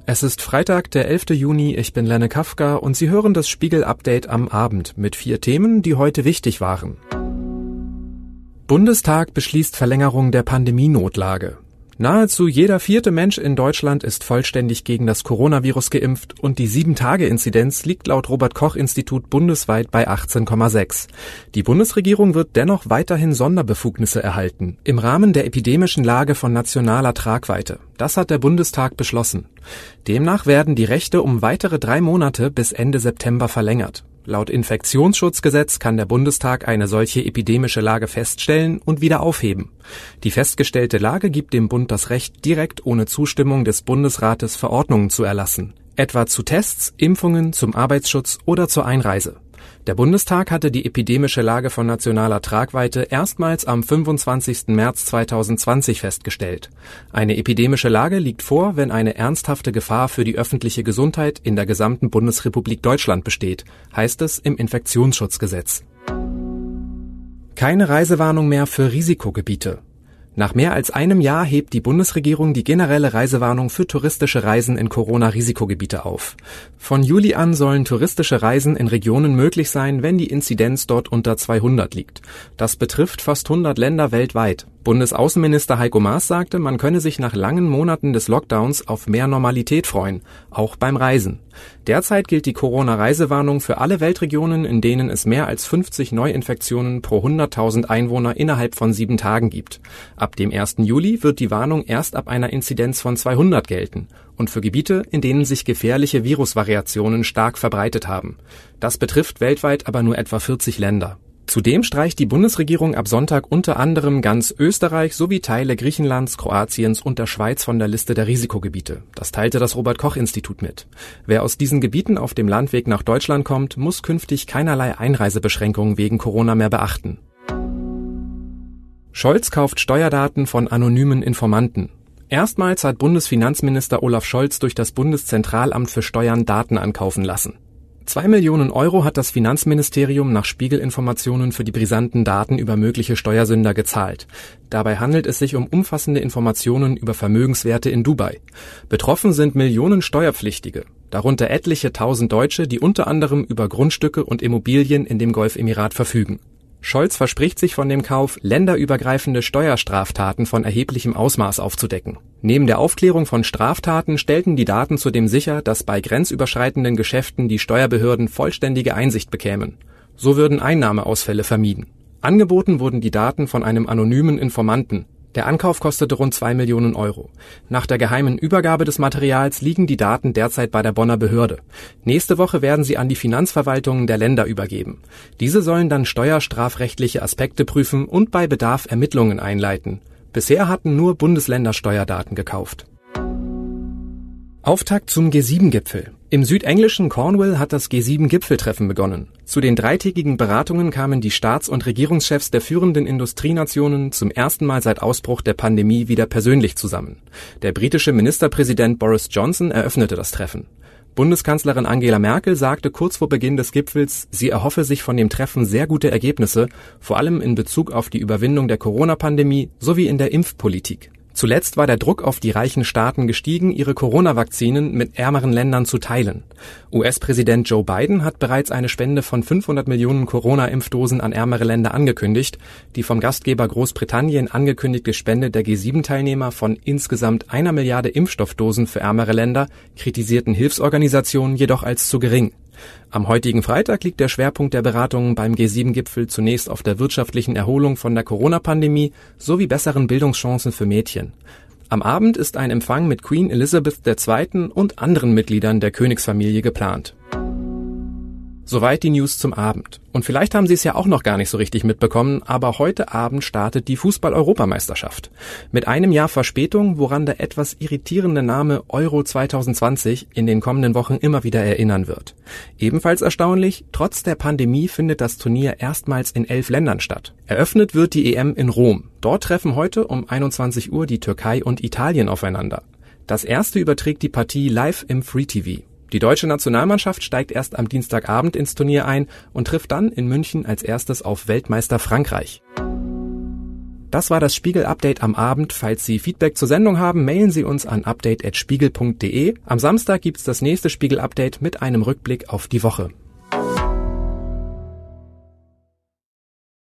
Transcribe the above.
Es ist Freitag, der 11. Juni, ich bin Lenne Kafka und Sie hören das Spiegel-Update am Abend mit 4 Themen, die heute wichtig waren. Bundestag beschließt Verlängerung der Pandemienotlage. Nahezu jeder 4. Mensch in Deutschland ist vollständig gegen das Coronavirus geimpft und die 7-Tage-Inzidenz liegt laut Robert-Koch-Institut bundesweit bei 18,6. Die Bundesregierung wird dennoch weiterhin Sonderbefugnisse erhalten, im Rahmen der epidemischen Lage von nationaler Tragweite. Das hat der Bundestag beschlossen. Demnach werden die Rechte um weitere 3 Monate bis Ende September verlängert. Laut Infektionsschutzgesetz kann der Bundestag eine solche epidemische Lage feststellen und wieder aufheben. Die festgestellte Lage gibt dem Bund das Recht, direkt ohne Zustimmung des Bundesrates Verordnungen zu erlassen, etwa zu Tests, Impfungen, zum Arbeitsschutz oder zur Einreise. Der Bundestag hatte die epidemische Lage von nationaler Tragweite erstmals am 25. März 2020 festgestellt. Eine epidemische Lage liegt vor, wenn eine ernsthafte Gefahr für die öffentliche Gesundheit in der gesamten Bundesrepublik Deutschland besteht, heißt es im Infektionsschutzgesetz. Keine Reisewarnung mehr für Risikogebiete. Nach mehr als einem Jahr hebt die Bundesregierung die generelle Reisewarnung für touristische Reisen in Corona-Risikogebiete auf. Von Juli an sollen touristische Reisen in Regionen möglich sein, wenn die Inzidenz dort unter 200 liegt. Das betrifft fast 100 Länder weltweit. Bundesaußenminister Heiko Maas sagte, man könne sich nach langen Monaten des Lockdowns auf mehr Normalität freuen, auch beim Reisen. Derzeit gilt die Corona-Reisewarnung für alle Weltregionen, in denen es mehr als 50 Neuinfektionen pro 100.000 Einwohner innerhalb von 7 Tagen gibt. Ab dem 1. Juli wird die Warnung erst ab einer Inzidenz von 200 gelten und für Gebiete, in denen sich gefährliche Virusvariationen stark verbreitet haben. Das betrifft weltweit aber nur etwa 40 Länder. Zudem streicht die Bundesregierung ab Sonntag unter anderem ganz Österreich sowie Teile Griechenlands, Kroatiens und der Schweiz von der Liste der Risikogebiete. Das teilte das Robert-Koch-Institut mit. Wer aus diesen Gebieten auf dem Landweg nach Deutschland kommt, muss künftig keinerlei Einreisebeschränkungen wegen Corona mehr beachten. Scholz kauft Steuerdaten von anonymen Informanten. Erstmals hat Bundesfinanzminister Olaf Scholz durch das Bundeszentralamt für Steuern Daten ankaufen lassen. 2 Millionen Euro hat das Finanzministerium nach Spiegel-Informationen für die brisanten Daten über mögliche Steuersünder gezahlt. Dabei handelt es sich um umfassende Informationen über Vermögenswerte in Dubai. Betroffen sind Millionen Steuerpflichtige, darunter etliche tausend Deutsche, die unter anderem über Grundstücke und Immobilien in dem Golfemirat verfügen. Scholz verspricht sich von dem Kauf, länderübergreifende Steuerstraftaten von erheblichem Ausmaß aufzudecken. Neben der Aufklärung von Straftaten stellten die Daten zudem sicher, dass bei grenzüberschreitenden Geschäften die Steuerbehörden vollständige Einsicht bekämen. So würden Einnahmeausfälle vermieden. Angeboten wurden die Daten von einem anonymen Informanten. Der Ankauf kostete rund 2 Millionen Euro. Nach der geheimen Übergabe des Materials liegen die Daten derzeit bei der Bonner Behörde. Nächste Woche werden sie an die Finanzverwaltungen der Länder übergeben. Diese sollen dann steuerstrafrechtliche Aspekte prüfen und bei Bedarf Ermittlungen einleiten. Bisher hatten nur Bundesländer Steuerdaten gekauft. Auftakt zum G7-Gipfel. Im südenglischen Cornwall hat das G7-Gipfeltreffen begonnen. Zu den 3-tägigen Beratungen kamen die Staats- und Regierungschefs der führenden Industrienationen zum ersten Mal seit Ausbruch der Pandemie wieder persönlich zusammen. Der britische Ministerpräsident Boris Johnson eröffnete das Treffen. Bundeskanzlerin Angela Merkel sagte kurz vor Beginn des Gipfels, sie erhoffe sich von dem Treffen sehr gute Ergebnisse, vor allem in Bezug auf die Überwindung der Corona-Pandemie sowie in der Impfpolitik. Zuletzt war der Druck auf die reichen Staaten gestiegen, ihre Corona-Vakzinen mit ärmeren Ländern zu teilen. US-Präsident Joe Biden hat bereits eine Spende von 500 Millionen Corona-Impfdosen an ärmere Länder angekündigt. Die vom Gastgeber Großbritannien angekündigte Spende der G7-Teilnehmer von insgesamt 1 Milliarde Impfstoffdosen für ärmere Länder kritisierten Hilfsorganisationen jedoch als zu gering. Am heutigen Freitag liegt der Schwerpunkt der Beratungen beim G7-Gipfel zunächst auf der wirtschaftlichen Erholung von der Corona-Pandemie sowie besseren Bildungschancen für Mädchen. Am Abend ist ein Empfang mit Queen Elizabeth II. Und anderen Mitgliedern der Königsfamilie geplant. Soweit die News zum Abend. Und vielleicht haben Sie es ja auch noch gar nicht so richtig mitbekommen, aber heute Abend startet die Fußball-Europameisterschaft. Mit einem Jahr Verspätung, woran der etwas irritierende Name Euro 2020 in den kommenden Wochen immer wieder erinnern wird. Ebenfalls erstaunlich, trotz der Pandemie findet das Turnier erstmals in 11 Ländern statt. Eröffnet wird die EM in Rom. Dort treffen heute um 21 Uhr die Türkei und Italien aufeinander. Das erste überträgt die Partie live im Free TV. Die deutsche Nationalmannschaft steigt erst am Dienstagabend ins Turnier ein und trifft dann in München als erstes auf Weltmeister Frankreich. Das war das Spiegel-Update am Abend. Falls Sie Feedback zur Sendung haben, mailen Sie uns an update@spiegel.de. Am Samstag gibt's das nächste Spiegel-Update mit einem Rückblick auf die Woche.